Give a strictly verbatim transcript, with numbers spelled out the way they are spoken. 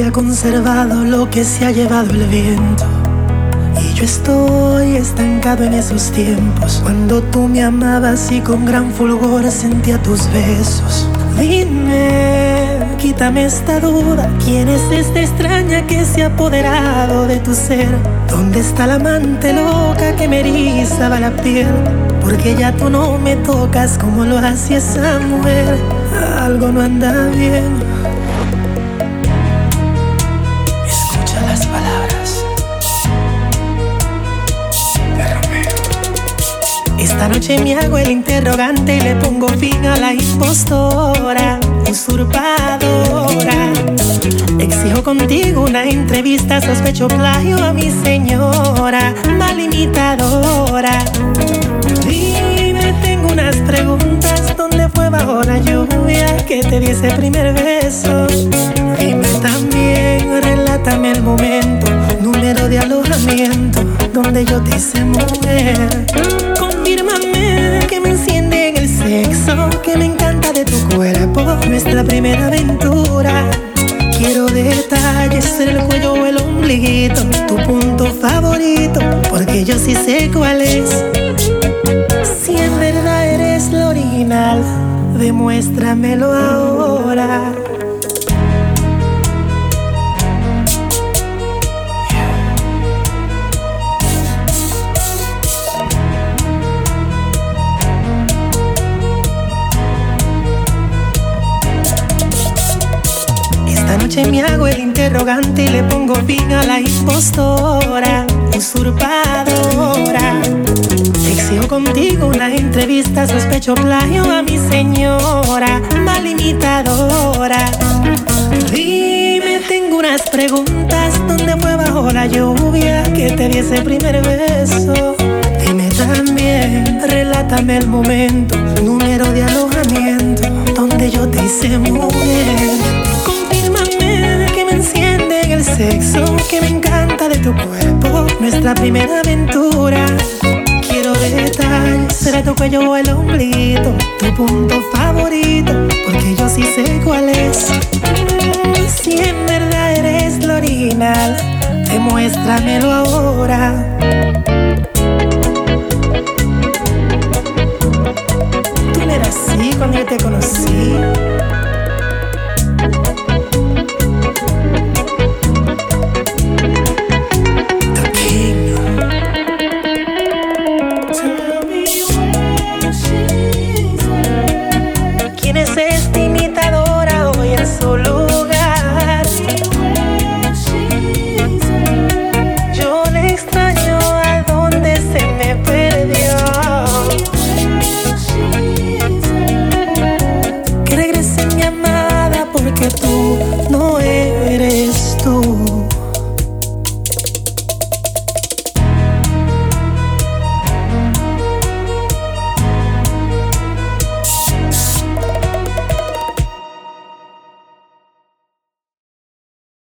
ha conservado lo que se ha llevado el viento. Y yo estoy estancado en esos tiempos, cuando tú me amabas y con gran fulgor sentía tus besos. Dime, quítame esta duda, ¿quién es esta extraña que se ha apoderado de tu ser? ¿Dónde está la amante loca que me erizaba la piel? Porque ya tú no me tocas como lo hacía esa mujer. Algo no anda bien. Escucha las palabras de Romeo. Esta noche me hago el interrogante y le pongo fin a la impostora, usurpadora. Exijo contigo una entrevista, sospecho plagio a mi señora, mal imitadora. Dime, tengo unas preguntas, ¿dónde fue bajo la lluvia que te di ese primer beso? Dime también, relátame el momento, número de alojamiento, donde yo te hice mujer. Confírmame que me enciende en el sexo, que me encanta de tu cuerpo, nuestra primera aventura. Quiero detalles en el cuello o el ombliguito, tu punto favorito, porque yo sí sé cuál es. Si en verdad eres lo original, demuéstramelo ahora. Esta noche me hago el interrogante y le pongo fin a la impostora, usurpadora. Exijo contigo una entrevista, sospecho plagio a mi señora, mal imitadora. Dime, tengo unas preguntas, ¿dónde fue bajo la lluvia que te di ese primer beso? Dime también, relátame el momento, número de alojamiento, donde yo te hice mujer. Confírmame que me enciende en el sexo, que me encanta de tu cuerpo, nuestra primera aventura. Quiero detalles, será tu cuello o el ombliguito, tu punto favorito, porque yo sí sé cuál es. Si en verdad eres lo original, demuéstramelo ahora.